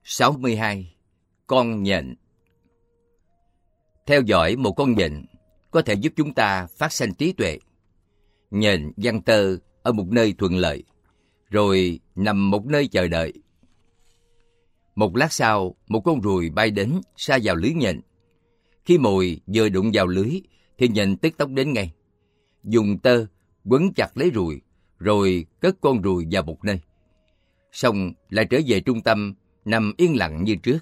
62. Con nhện. Theo dõi một con nhện có thể giúp chúng ta phát sanh trí tuệ. Nhện giăng tơ ở một nơi thuận lợi, rồi nằm một nơi chờ đợi. Một lát sau, một con ruồi bay đến sa vào lưới nhện. Khi mồi vừa đụng vào lưới, thì nhện tức tốc đến ngay, dùng tơ quấn chặt lấy ruồi, rồi cất con ruồi vào một nơi. Xong lại trở về trung tâm, nằm yên lặng như trước.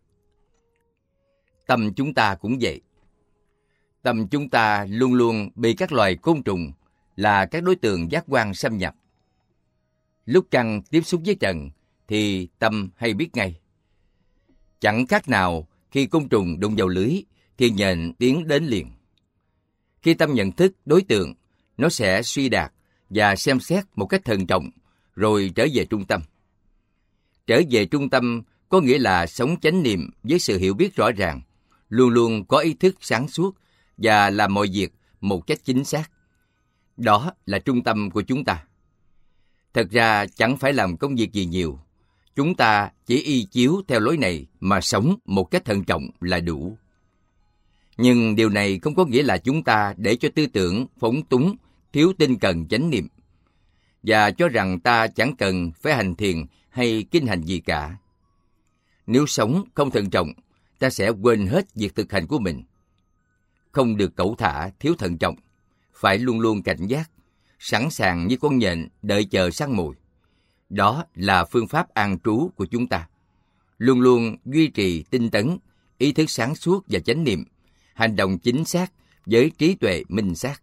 Tâm chúng ta cũng vậy. Tâm chúng ta luôn luôn bị các loài côn trùng là các đối tượng giác quan xâm nhập. Lúc trăng tiếp xúc với trần thì tâm hay biết ngay. Chẳng khác nào khi côn trùng đụng vào lưới thì nhện tiến đến liền. Khi tâm nhận thức đối tượng, nó sẽ suy đạt và xem xét một cách thận trọng, rồi trở về trung tâm. Trở về trung tâm có nghĩa là sống chánh niệm với sự hiểu biết rõ ràng, luôn luôn có ý thức sáng suốt và làm mọi việc một cách chính xác. Đó là trung tâm của chúng ta. Thật ra chẳng phải làm công việc gì nhiều. Chúng ta chỉ y chiếu theo lối này mà sống một cách thận trọng là đủ. Nhưng điều này không có nghĩa là chúng ta để cho tư tưởng phóng túng, thiếu tinh cần chánh niệm, và cho rằng ta chẳng cần phải hành thiền hay kinh hành gì cả. Nếu sống không thận trọng, ta sẽ quên hết việc thực hành của mình. Không được cẩu thả, thiếu thận trọng, phải luôn luôn cảnh giác, sẵn sàng như con nhện đợi chờ săn mồi. Đó là phương pháp an trú của chúng ta. Luôn luôn duy trì tinh tấn, ý thức sáng suốt và chánh niệm, hành động chính xác với trí tuệ minh xác.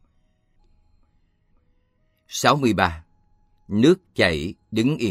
63. Nước chảy đứng yên.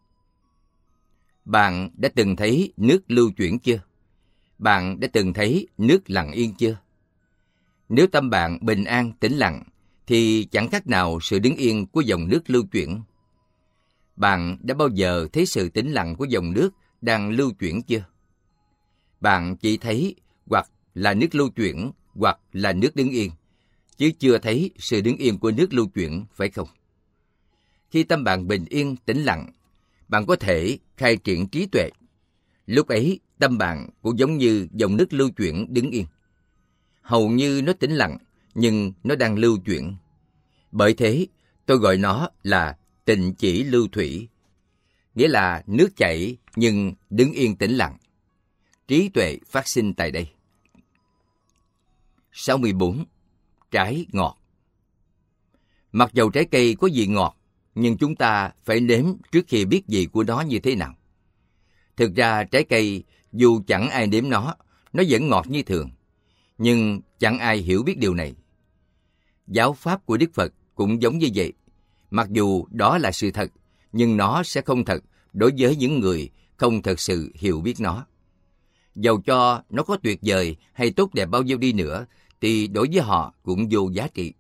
Bạn đã từng thấy nước lưu chuyển chưa? Bạn đã từng thấy nước lặng yên chưa? Nếu tâm bạn bình an, tĩnh lặng, thì chẳng khác nào sự đứng yên của dòng nước lưu chuyển. Bạn đã bao giờ thấy sự tĩnh lặng của dòng nước đang lưu chuyển chưa? Bạn chỉ thấy hoặc là nước lưu chuyển hoặc là nước đứng yên, chứ chưa thấy sự đứng yên của nước lưu chuyển, phải không? Khi tâm bạn bình yên, tĩnh lặng, bạn có thể khai triển trí tuệ. Lúc ấy, tâm bạn cũng giống như dòng nước lưu chuyển đứng yên. Hầu như nó tĩnh lặng, nhưng nó đang lưu chuyển. Bởi thế, tôi gọi nó là tịnh chỉ lưu thủy. Nghĩa là nước chảy nhưng đứng yên tĩnh lặng. Trí tuệ phát sinh tại đây. 64. Trái ngọt. Mặc dầu trái cây có vị ngọt, nhưng chúng ta phải nếm trước khi biết vị của nó như thế nào. Thực ra trái cây, dù chẳng ai nếm nó vẫn ngọt như thường. Nhưng chẳng ai hiểu biết điều này. Giáo pháp của Đức Phật cũng giống như vậy. Mặc dù đó là sự thật, nhưng nó sẽ không thật đối với những người không thật sự hiểu biết nó. Dầu cho nó có tuyệt vời hay tốt đẹp bao nhiêu đi nữa, thì đối với họ cũng vô giá trị.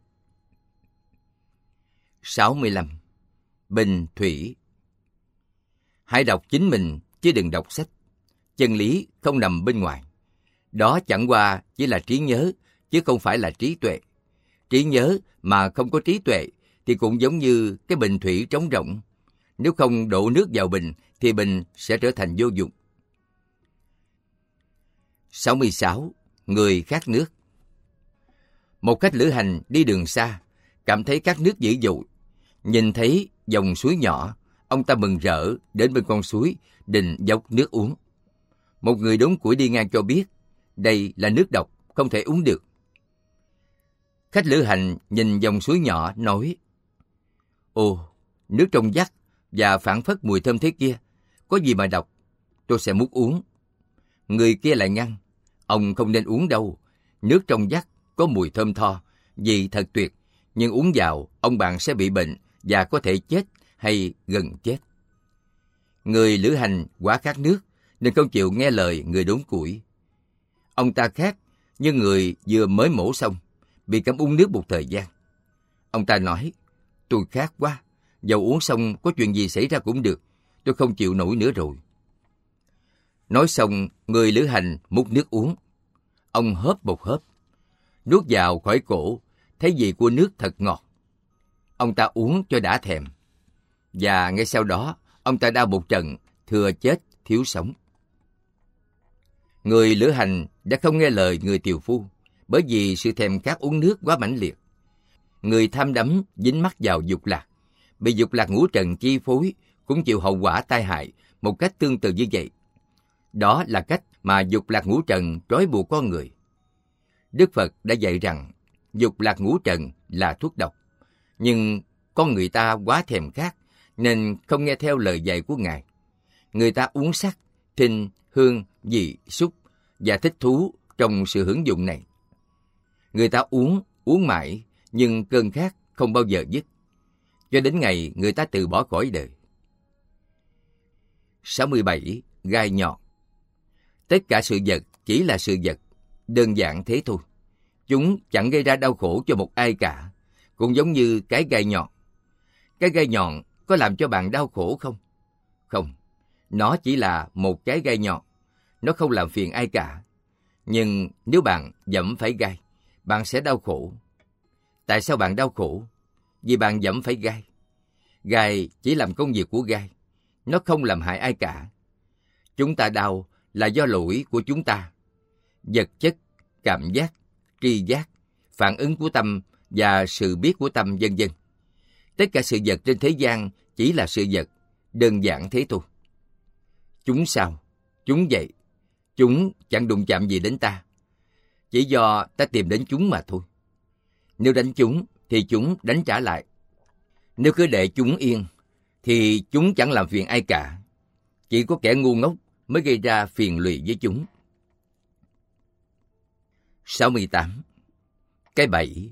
65. Bình thủy. Hãy đọc chính mình, chứ đừng đọc sách. Chân lý không nằm bên ngoài. Đó chẳng qua chỉ là trí nhớ, chứ không phải là trí tuệ. Trí nhớ mà không có trí tuệ thì cũng giống như cái bình thủy trống rỗng. Nếu không đổ nước vào bình, thì bình sẽ trở thành vô dụng. 66. Người khát nước. Một khách lữ hành đi đường xa, cảm thấy khát nước dữ dội. Nhìn thấy dòng suối nhỏ, ông ta mừng rỡ đến bên con suối, định dốc nước uống. Một người đốn củi đi ngang cho biết, đây là nước độc, không thể uống được. Khách lữ hành nhìn dòng suối nhỏ nói, ồ, nước trong vắt và phảng phất mùi thơm thế kia, có gì mà độc, tôi sẽ muốn uống. Người kia lại ngăn, ông không nên uống đâu, nước trong vắt có mùi thơm tho, vị thật tuyệt, nhưng uống vào ông bạn sẽ bị bệnh và có thể chết hay gần chết. Người lữ hành quá khát nước nên không chịu nghe lời người đốn củi. Ông ta khát, nhưng người vừa mới mổ xong, bị cấm uống nước một thời gian. Ông ta nói, tôi khát quá, dầu uống xong có chuyện gì xảy ra cũng được, tôi không chịu nổi nữa rồi. Nói xong, người lữ hành múc nước uống. Ông hớp một hớp, nuốt vào khỏi cổ, thấy vị của nước thật ngọt. Ông ta uống cho đã thèm. Và ngay sau đó, ông ta đau một trận, thừa chết thiếu sống. Người lữ hành đã không nghe lời người tiều phu bởi vì sự thèm khát uống nước quá mãnh liệt. Người tham đắm dính mắc vào dục lạc, bị dục lạc ngũ trần chi phối cũng chịu hậu quả tai hại một cách tương tự như vậy. Đó là cách mà dục lạc ngũ trần trói buộc con người. Đức Phật đã dạy rằng dục lạc ngũ trần là thuốc độc, nhưng con người ta quá thèm khát nên không nghe theo lời dạy của Ngài. Người ta uống sắc, thinh, hương, vị, xúc và thích thú trong sự hưởng dụng này. Người ta uống mãi nhưng cơn khát không bao giờ dứt, cho đến ngày người ta từ bỏ cõi đời. 67. Gai nhọn. Tất cả sự vật chỉ là sự vật, đơn giản thế thôi. Chúng chẳng gây ra đau khổ cho một ai cả, cũng giống như cái gai nhọn. Cái gai nhọn có làm cho bạn đau khổ không? Không, nó chỉ là một cái gai nhọn, nó không làm phiền ai cả. Nhưng nếu bạn dẫm phải gai, bạn sẽ đau khổ. Tại sao bạn đau khổ? Vì bạn dẫm phải gai. Gai chỉ làm công việc của gai, nó không làm hại ai cả. Chúng ta đau là do lỗi của chúng ta. Vật chất, cảm giác, tri giác, phản ứng của tâm và sự biết của tâm vân vân. Tất cả sự vật trên thế gian chỉ là sự vật, đơn giản thế thôi. Chúng sao? Chúng vậy. Chúng chẳng đụng chạm gì đến ta. Chỉ do ta tìm đến chúng mà thôi. Nếu đánh chúng, thì chúng đánh trả lại. Nếu cứ để chúng yên, thì chúng chẳng làm phiền ai cả. Chỉ có kẻ ngu ngốc mới gây ra phiền lụy với chúng. 68. Cái bẫy.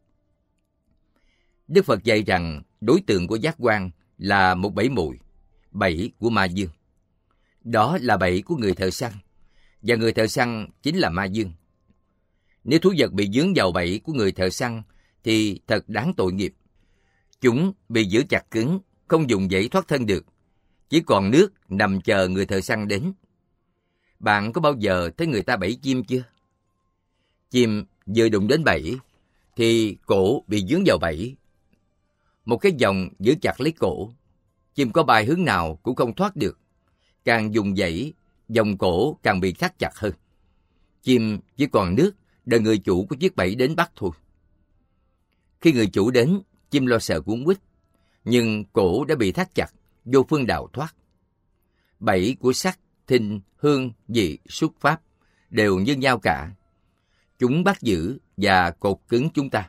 Đức Phật dạy rằng đối tượng của giác quan là một bẫy mồi, bẫy của ma dương. Đó là bẫy của người thợ săn, và người thợ săn chính là ma dương. Nếu thú vật bị vướng vào bẫy của người thợ săn thì thật đáng tội nghiệp. Chúng bị giữ chặt cứng, không dùng dãy thoát thân được, chỉ còn nước nằm chờ người thợ săn đến. Bạn có bao giờ thấy người ta bẫy chim chưa? Chim vừa đụng đến bẫy thì cổ bị vướng vào bẫy. Một cái vòng giữ chặt lấy cổ. Chim có bay hướng nào cũng không thoát được. Càng dùng dãy, vòng cổ càng bị thắt chặt hơn. Chim chỉ còn nước đợi người chủ của chiếc bẫy đến bắt thôi. Khi người chủ đến, chim lo sợ cuốn quýt, nhưng cổ đã bị thắt chặt, vô phương đào thoát. Bẫy của sắc, thinh, hương, vị, xúc, pháp đều như nhau cả. Chúng bắt giữ và cột cứng chúng ta.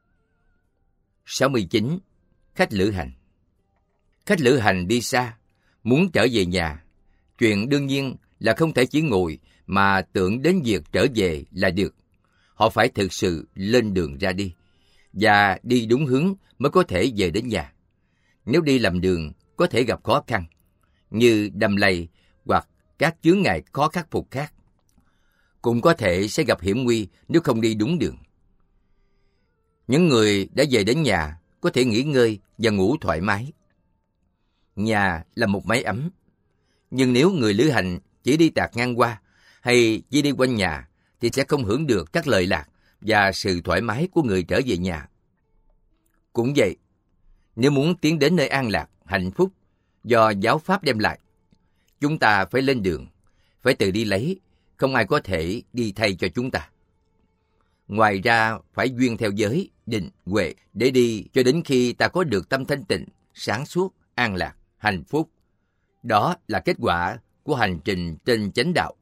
69. Khách lữ hành. Khách lữ hành đi xa, muốn trở về nhà. Chuyện đương nhiên là không thể chỉ ngồi mà tưởng đến việc trở về là được. Họ phải thực sự lên đường ra đi, và đi đúng hướng mới có thể về đến nhà. Nếu đi lầm đường, có thể gặp khó khăn, như đầm lầy hoặc các chướng ngại khó khắc phục khác. Cũng có thể sẽ gặp hiểm nguy nếu không đi đúng đường. Những người đã về đến nhà có thể nghỉ ngơi và ngủ thoải mái. Nhà là một mái ấm. Nhưng nếu người lữ hành chỉ đi tạt ngang qua hay chỉ đi quanh nhà thì sẽ không hưởng được các lợi lạc và sự thoải mái của người trở về nhà. Cũng vậy, nếu muốn tiến đến nơi an lạc, hạnh phúc do giáo pháp đem lại, chúng ta phải lên đường, phải tự đi lấy, không ai có thể đi thay cho chúng ta. Ngoài ra, phải duyên theo giới, định, huệ để đi cho đến khi ta có được tâm thanh tịnh, sáng suốt, an lạc, hạnh phúc. Đó là kết quả của hành trình trên chánh đạo.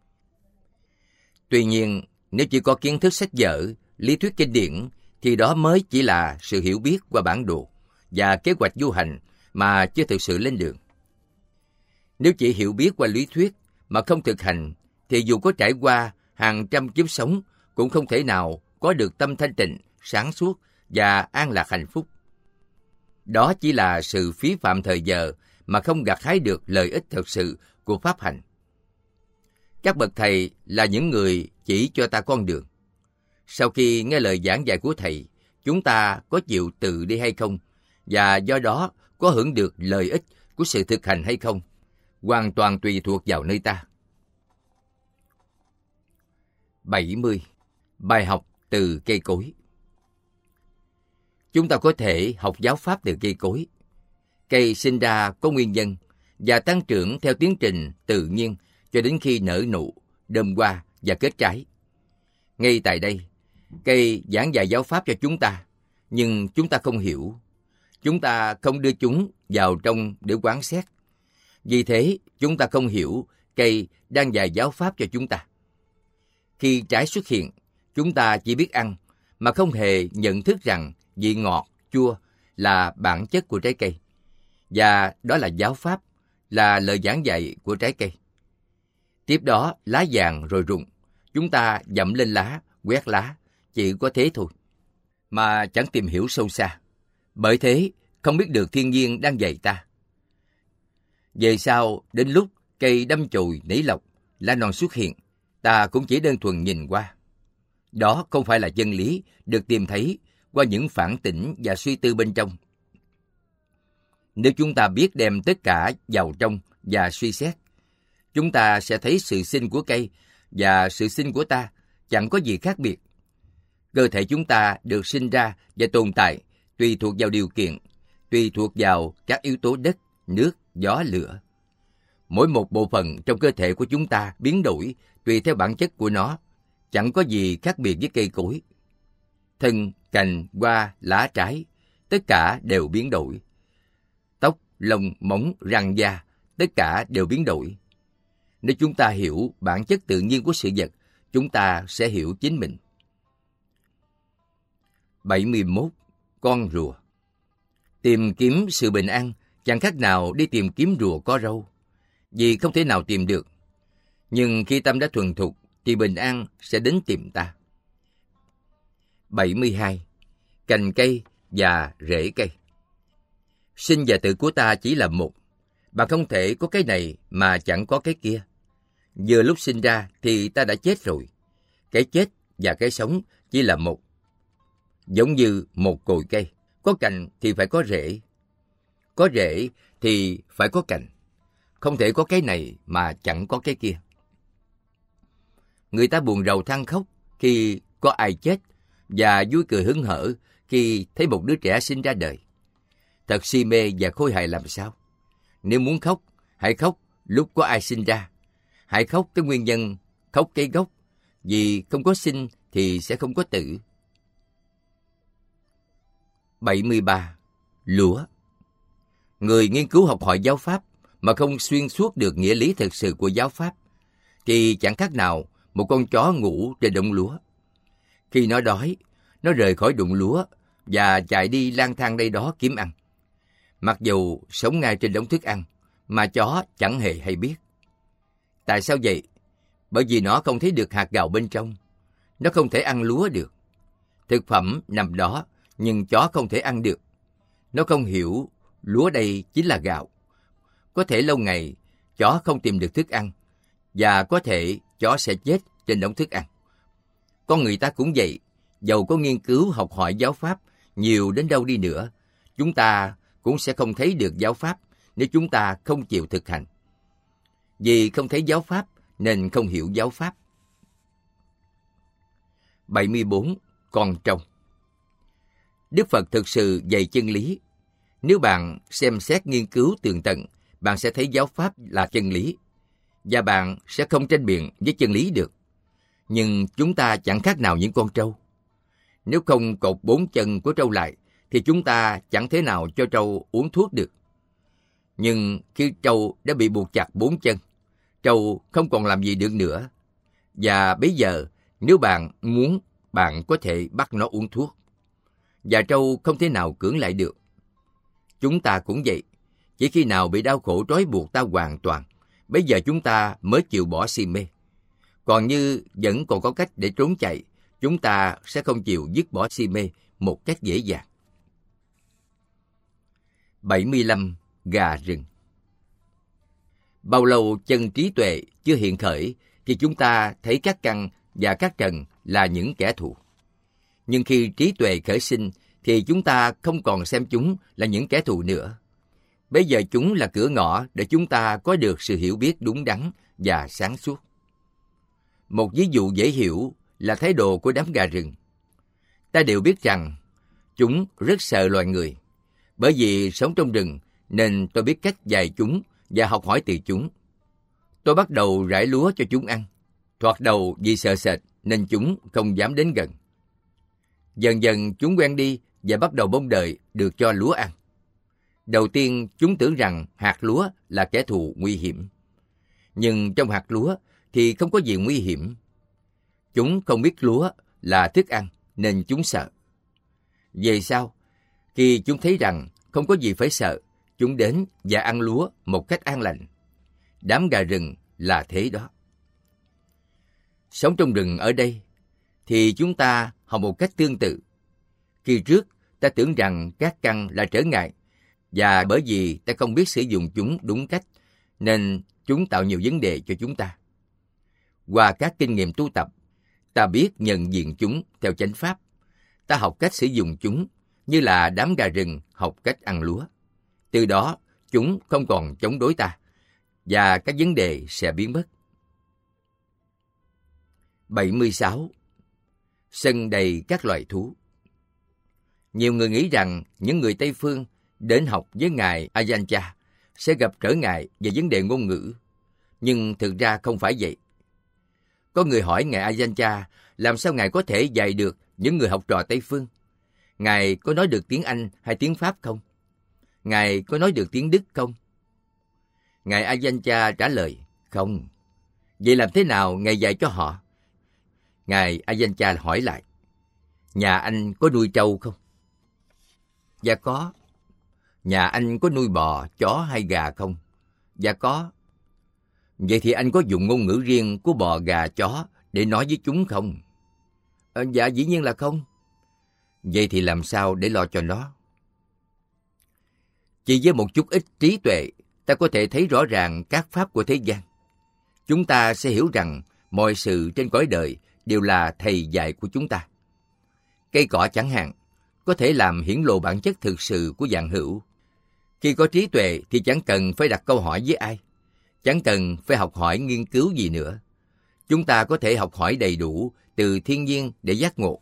Tuy nhiên, nếu chỉ có kiến thức sách vở, lý thuyết kinh điển, thì đó mới chỉ là sự hiểu biết qua bản đồ và kế hoạch du hành mà chưa thực sự lên đường. Nếu chỉ hiểu biết qua lý thuyết mà không thực hành, thì dù có trải qua hàng trăm kiếp sống cũng không thể nào có được tâm thanh tịnh, sáng suốt và an lạc hạnh phúc. Đó chỉ là sự phí phạm thời giờ mà không gặt hái được lợi ích thực sự của pháp hành. Các bậc thầy là những người chỉ cho ta con đường. Sau khi nghe lời giảng dạy của thầy, chúng ta có chịu tự đi hay không, và do đó có hưởng được lợi ích của sự thực hành hay không, hoàn toàn tùy thuộc vào nơi ta. 70. Bài học từ cây cối. Chúng ta có thể học giáo pháp từ cây cối. Cây sinh ra có nguyên nhân, và tăng trưởng theo tiến trình tự nhiên cho đến khi nở nụ, đơm hoa và kết trái. Ngay tại đây, cây giảng dạy giáo pháp cho chúng ta, nhưng chúng ta không hiểu. Chúng ta không đưa chúng vào trong để quán xét. Vì thế, chúng ta không hiểu cây đang dạy giáo pháp cho chúng ta. Khi trái xuất hiện, chúng ta chỉ biết ăn, mà không hề nhận thức rằng vị ngọt, chua là bản chất của trái cây. Và đó là giáo pháp, là lời giảng dạy của trái cây. Tiếp đó, lá vàng rồi rụng. Chúng ta dậm lên lá, quét lá, chỉ có thế thôi, mà chẳng tìm hiểu sâu xa. Bởi thế, không biết được thiên nhiên đang dạy ta. Về sau, đến lúc cây đâm chồi nảy lộc, lá non xuất hiện, ta cũng chỉ đơn thuần nhìn qua. Đó không phải là chân lý được tìm thấy qua những phản tỉnh và suy tư bên trong. Nếu chúng ta biết đem tất cả vào trong và suy xét, chúng ta sẽ thấy sự sinh của cây và sự sinh của ta chẳng có gì khác biệt. Cơ thể chúng ta được sinh ra và tồn tại tùy thuộc vào điều kiện, tùy thuộc vào các yếu tố đất, nước, gió, lửa. Mỗi một bộ phận trong cơ thể của chúng ta biến đổi tùy theo bản chất của nó, chẳng có gì khác biệt với cây cối. Thân, cành, hoa, lá, trái, tất cả đều biến đổi. Tóc, lông, móng, răng, da, tất cả đều biến đổi. Nếu chúng ta hiểu bản chất tự nhiên của sự vật, chúng ta sẽ hiểu chính mình. 71. Con rùa. Tìm kiếm sự bình an chẳng khác nào đi tìm kiếm rùa có râu, vì không thể nào tìm được. Nhưng khi tâm đã thuần thục, thì bình an sẽ đến tìm ta. 72. Cành cây và rễ cây. Sinh và tử của ta chỉ là một. Bạn không thể có cái này mà chẳng có cái kia. Vừa lúc sinh ra thì ta đã chết rồi. Cái chết và cái sống chỉ là một. Giống như một cội cây, có cành thì phải có rễ. Có rễ thì phải có cành. Không thể có cái này mà chẳng có cái kia. Người ta buồn rầu than khóc khi có ai chết và vui cười hớn hở khi thấy một đứa trẻ sinh ra đời. Thật si mê và khôi hài làm sao? Nếu muốn khóc, hãy khóc lúc có ai sinh ra. Hãy khóc cái nguyên nhân, khóc cái gốc, vì không có sinh thì sẽ không có tử. 73. Lúa. Người nghiên cứu học hỏi giáo pháp mà không xuyên suốt được nghĩa lý thực sự của giáo pháp, thì chẳng khác nào một con chó ngủ trên đồng lúa. Khi nó đói, nó rời khỏi đồng lúa và chạy đi lang thang đây đó kiếm ăn. Mặc dù sống ngay trên đống thức ăn, mà chó chẳng hề hay biết. Tại sao vậy? Bởi vì nó không thấy được hạt gạo bên trong. Nó không thể ăn lúa được. Thực phẩm nằm đó, nhưng chó không thể ăn được. Nó không hiểu lúa đây chính là gạo. Có thể lâu ngày, chó không tìm được thức ăn, và có thể chó sẽ chết trên đống thức ăn. Con người ta cũng vậy, dầu có nghiên cứu học hỏi giáo pháp nhiều đến đâu đi nữa, chúng ta cũng sẽ không thấy được giáo pháp nếu chúng ta không chịu thực hành. Vì không thấy giáo pháp nên không hiểu giáo pháp. 74. Con trâu. Đức Phật thực sự dạy chân lý. Nếu bạn xem xét nghiên cứu tường tận, bạn sẽ thấy giáo pháp là chân lý, và bạn sẽ không tranh biện với chân lý được. Nhưng chúng ta chẳng khác nào những con trâu. Nếu không cột 4 chân của trâu lại, thì chúng ta chẳng thể nào cho trâu uống thuốc được. Nhưng khi trâu đã bị buộc chặt 4 chân, trâu không còn làm gì được nữa. Và bây giờ, nếu bạn muốn, bạn có thể bắt nó uống thuốc. Và trâu không thể nào cưỡng lại được. Chúng ta cũng vậy. Chỉ khi nào bị đau khổ trói buộc ta hoàn toàn, bây giờ chúng ta mới chịu bỏ si mê. Còn như vẫn còn có cách để trốn chạy, chúng ta sẽ không chịu dứt bỏ si mê một cách dễ dàng. 75. Gà rừng. Bao lâu chân trí tuệ chưa hiện khởi thì chúng ta thấy các căn và các trần là những kẻ thù. Nhưng khi trí tuệ khởi sinh thì chúng ta không còn xem chúng là những kẻ thù nữa. Bây giờ chúng là cửa ngõ để chúng ta có được sự hiểu biết đúng đắn và sáng suốt. Một ví dụ dễ hiểu là thái độ của đám gà rừng. Ta đều biết rằng chúng rất sợ loài người. Bởi vì sống trong rừng nên tôi biết cách dạy chúng và học hỏi từ chúng. Tôi bắt đầu rải lúa cho chúng ăn. Thoạt đầu vì sợ sệt nên chúng không dám đến gần. Dần dần chúng quen đi và bắt đầu mong đợi được cho lúa ăn. Đầu tiên chúng tưởng rằng hạt lúa là kẻ thù nguy hiểm. Nhưng trong hạt lúa thì không có gì nguy hiểm. Chúng không biết lúa là thức ăn nên chúng sợ. Về sau, khi chúng thấy rằng không có gì phải sợ, chúng đến và ăn lúa một cách an lành. Đám gà rừng là thế đó. Sống trong rừng ở đây thì chúng ta học một cách tương tự. Khi trước, ta tưởng rằng các căn là trở ngại, và bởi vì ta không biết sử dụng chúng đúng cách, nên chúng tạo nhiều vấn đề cho chúng ta. Qua các kinh nghiệm tu tập, ta biết nhận diện chúng theo chánh pháp. Ta học cách sử dụng chúng như là đám gà rừng học cách ăn lúa. Từ đó, chúng không còn chống đối ta, và các vấn đề sẽ biến mất. 76. Sân đầy các loài thú. Nhiều người nghĩ rằng những người Tây Phương đến học với Ngài Ajahn sẽ gặp trở ngại về vấn đề ngôn ngữ, nhưng thực ra không phải vậy. Có người hỏi Ngài Ajahn làm sao Ngài có thể dạy được những người học trò Tây Phương? Ngài có nói được tiếng Anh hay tiếng Pháp không? Ngài có nói được tiếng Đức không? Ngài Ajahn trả lời, không. Vậy làm thế nào Ngài dạy cho họ? Ngài Ajahn hỏi lại, nhà anh có nuôi trâu không? Dạ có. Nhà anh có nuôi bò, chó hay gà không? Dạ có. Vậy thì anh có dùng ngôn ngữ riêng của bò, gà, chó để nói với chúng không? Dạ dĩ nhiên là không. Vậy thì làm sao để lo cho nó? Chỉ với một chút ít trí tuệ, ta có thể thấy rõ ràng các pháp của thế gian. Chúng ta sẽ hiểu rằng mọi sự trên cõi đời đều là thầy dạy của chúng ta. Cây cỏ chẳng hạn, có thể làm hiển lộ bản chất thực sự của vạn hữu. Khi có trí tuệ thì chẳng cần phải đặt câu hỏi với ai, chẳng cần phải học hỏi nghiên cứu gì nữa. Chúng ta có thể học hỏi đầy đủ từ thiên nhiên để giác ngộ.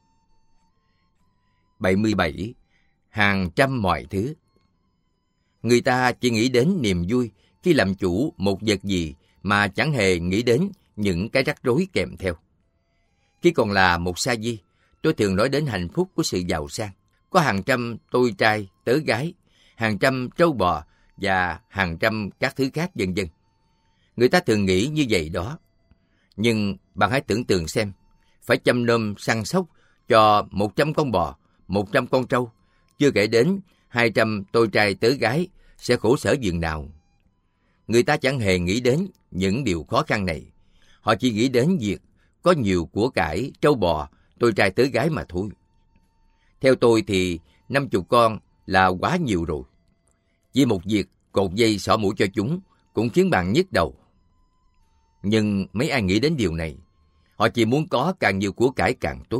77. Hàng trăm mọi thứ. Người ta chỉ nghĩ đến niềm vui khi làm chủ một vật gì mà chẳng hề nghĩ đến những cái rắc rối kèm theo. Khi còn là một sa di, tôi thường nói đến hạnh phúc của sự giàu sang. Có hàng trăm tôi trai, tớ gái, hàng trăm trâu bò và hàng trăm các thứ khác vân vân. Người ta thường nghĩ như vậy đó. Nhưng bạn hãy tưởng tượng xem, phải chăm nom săn sóc cho 100 con bò, 100 con trâu, chưa kể đến 200 tôi trai tớ gái sẽ khổ sở dường nào. Người ta chẳng hề nghĩ đến những điều khó khăn này. Họ chỉ nghĩ đến việc có nhiều của cải, trâu bò, tôi trai tớ gái mà thôi. Theo tôi thì 50 con là quá nhiều rồi. Chỉ một việc cột dây xỏ mũi cho chúng cũng khiến bạn nhức đầu. Nhưng mấy ai nghĩ đến điều này? Họ chỉ muốn có càng nhiều của cải càng tốt.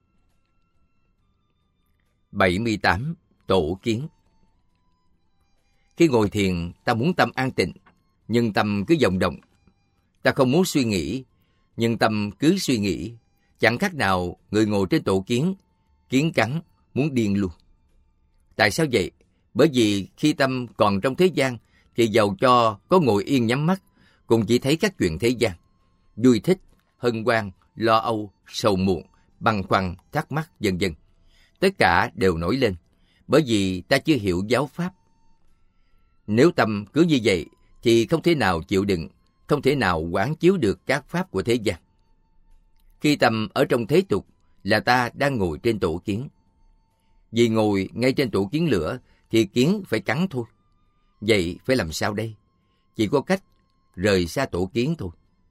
78. Tổ kiến. Khi ngồi thiền, ta muốn tâm an tịnh, nhưng tâm cứ vọng động. Ta không muốn suy nghĩ, nhưng tâm cứ suy nghĩ. Chẳng khác nào người ngồi trên tổ kiến, kiến cắn, muốn điên luôn. Tại sao vậy? Bởi vì khi tâm còn trong thế gian, thì dầu cho có ngồi yên nhắm mắt, cũng chỉ thấy các chuyện thế gian. Vui thích, hân hoan, lo âu, sầu muộn, băn khoăn, thắc mắc, vân vân. Tất cả đều nổi lên, bởi vì ta chưa hiểu giáo pháp. Nếu tâm cứ như vậy, thì không thể nào chịu đựng, không thể nào quán chiếu được các pháp của thế gian. Khi tâm ở trong thế tục, là ta đang ngồi trên tổ kiến. Vì ngồi ngay trên tổ kiến lửa, thì kiến phải cắn thôi. Vậy phải làm sao đây? Chỉ có cách rời xa tổ kiến thôi.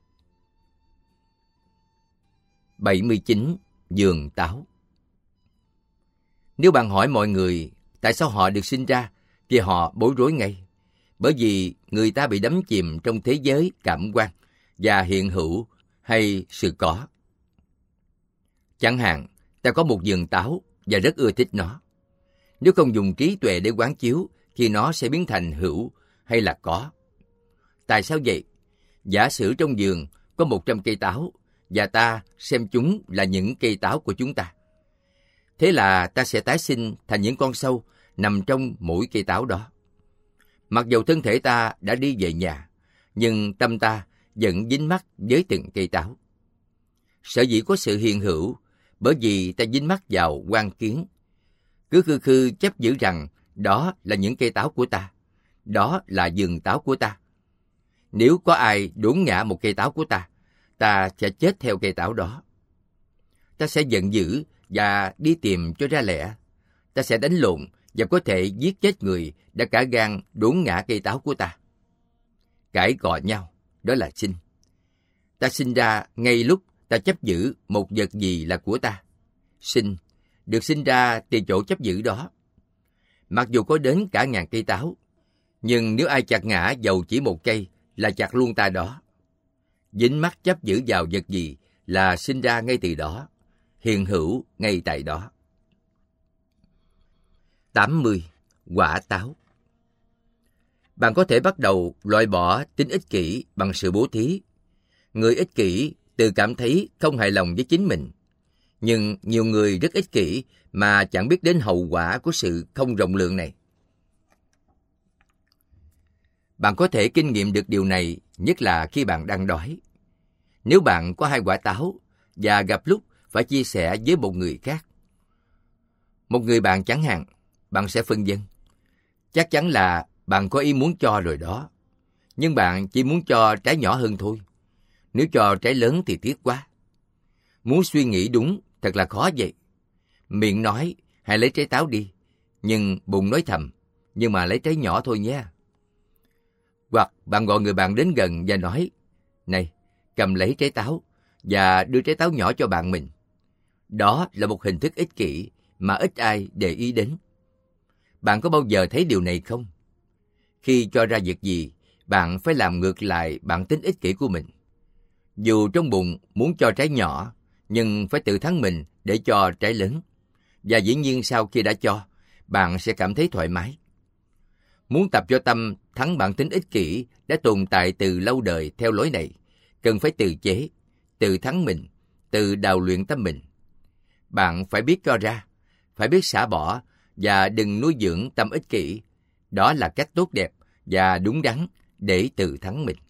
79. Vườn táo. Nếu bạn hỏi mọi người tại sao họ được sinh ra, thì họ bối rối ngay. Bởi vì người ta bị đắm chìm trong thế giới cảm quan và hiện hữu hay sự có. Chẳng hạn, ta có một vườn táo và rất ưa thích nó. Nếu không dùng trí tuệ để quán chiếu, thì nó sẽ biến thành hữu hay là có. Tại sao vậy? Giả sử trong vườn có 100 cây táo, và ta xem chúng là những cây táo của chúng ta. Thế là ta sẽ tái sinh thành những con sâu nằm trong mỗi cây táo đó. Mặc dầu thân thể ta đã đi về nhà, nhưng tâm ta vẫn dính mắc với từng cây táo. Sở dĩ có sự hiện hữu, bởi vì ta dính mắc vào quan kiến. Cứ khư khư chấp giữ rằng đó là những cây táo của ta, đó là vườn táo của ta. Nếu có ai đốn ngã một cây táo của ta, ta sẽ chết theo cây táo đó. Ta sẽ giận dữ và đi tìm cho ra lẽ. Ta sẽ đánh lộn và có thể giết chết người đã cả gan đốn ngã cây táo của ta. Cãi cọ nhau, đó là sinh. Ta sinh ra ngay lúc ta chấp giữ một vật gì là của ta. Sinh, được sinh ra từ chỗ chấp giữ đó. Mặc dù có đến cả ngàn cây táo, nhưng nếu ai chặt ngã dầu chỉ một cây là chặt luôn ta đó. Dính mắc chấp giữ vào vật gì là sinh ra ngay từ đó, hiện hữu ngay tại đó. 80. Quả táo. Bạn có thể bắt đầu loại bỏ tính ích kỷ bằng sự bố thí. Người ích kỷ tự cảm thấy không hài lòng với chính mình. Nhưng nhiều người rất ích kỷ mà chẳng biết đến hậu quả của sự không rộng lượng này. Bạn có thể kinh nghiệm được điều này nhất là khi bạn đang đói. Nếu bạn có 2 quả táo và gặp lúc phải chia sẻ với một người khác, một người bạn chẳng hạn, bạn sẽ phân vân. Chắc chắn là bạn có ý muốn cho rồi đó, nhưng bạn chỉ muốn cho trái nhỏ hơn thôi. Nếu cho trái lớn thì tiếc quá. Muốn suy nghĩ đúng thật là khó vậy. Miệng nói hãy lấy trái táo đi, nhưng bụng nói thầm, nhưng mà lấy trái nhỏ thôi nhé. Hoặc bạn gọi người bạn đến gần và nói, này, cầm lấy trái táo và đưa trái táo nhỏ cho bạn mình. Đó là một hình thức ích kỷ mà ít ai để ý đến. Bạn có bao giờ thấy điều này không? Khi cho ra việc gì, bạn phải làm ngược lại bản tính ích kỷ của mình. Dù trong bụng muốn cho trái nhỏ, nhưng phải tự thắng mình để cho trái lớn. Và dĩ nhiên sau khi đã cho, bạn sẽ cảm thấy thoải mái. Muốn tập cho tâm thắng bản tính ích kỷ đã tồn tại từ lâu đời theo lối này, cần phải tự chế, tự thắng mình, tự đào luyện tâm mình. Bạn phải biết cho ra, phải biết xả bỏ và đừng nuôi dưỡng tâm ích kỷ. Đó là cách tốt đẹp và đúng đắn để tự thắng mình.